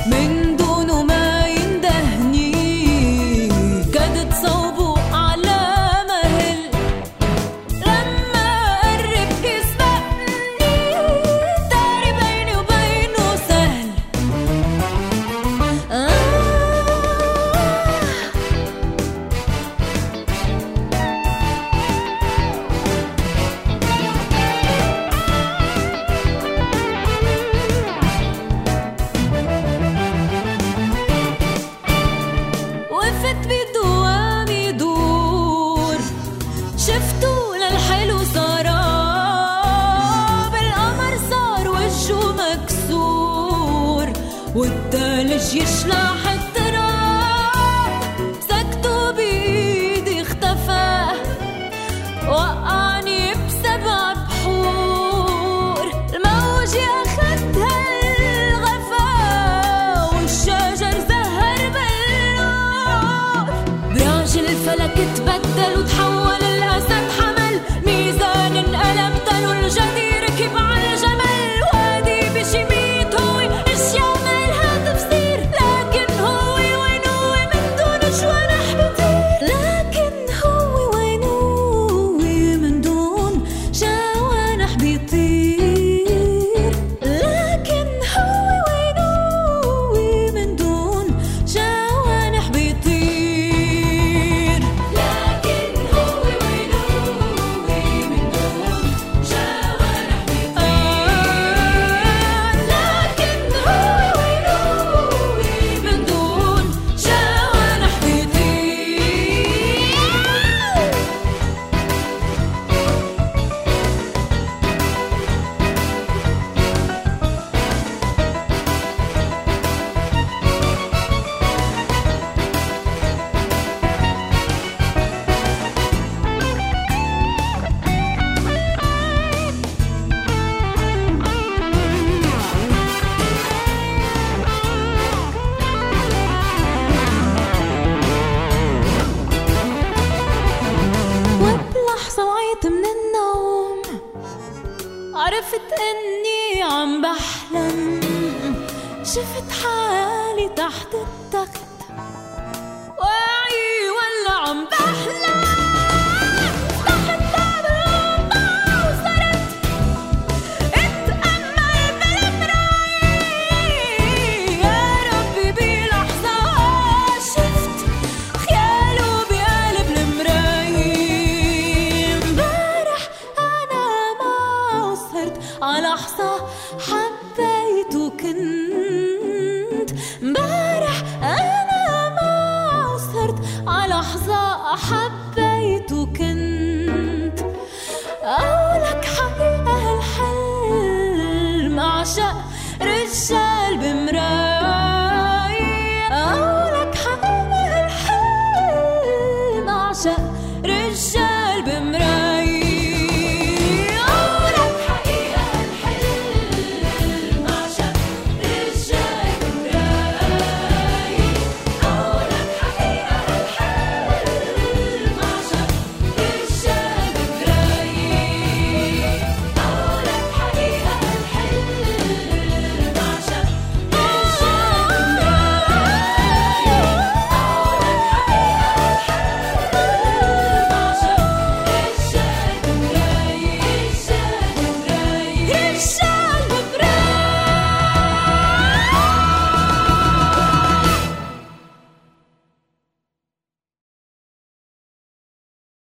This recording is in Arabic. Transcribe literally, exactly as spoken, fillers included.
من دونه ما يندهني، كاد تصوبوا على مهل، لما قرب يسبقني داري بيني وبينه سهل. آه وقفت بالدوام يدور، شفتو للحلو سراب، القمر صار وجهه مكسور، والثلج يشلح التراب، مسكته بإيدي اختفى، وقعني بسبع بحور، الموج أخدها الغفا، والشجر زهر بالنور، براج الفلك تبدل وتحول الأسد حمل، ميزان انقلب تلو الجدير ركب على الجمل، وادي بشميت هو اشياء مالها تفسير، لكن هو وين هو من دون جوانح بيطير، لكن هو وين هو من دون جوانح بيطير، لكن هو وين هو من دون جوانح بيطير، لكن هو وين هو من دون جوانح بيطير، لكن هو وين هو من دون جوانح وبلحظة وعيت من النوم، عرفت اني عم بحلم، شفت حالي تحت التخت، واعي ولا عم بحلم، فتحت باب الغرفة وصرت اتأمل بالمراية، يا ربي بلحظة شفت خياله بقلب المراية، امبارح أنا ما وصرت على لحظة حبيته كنت، امبارح أنا ما وصرت على لحظة حبيته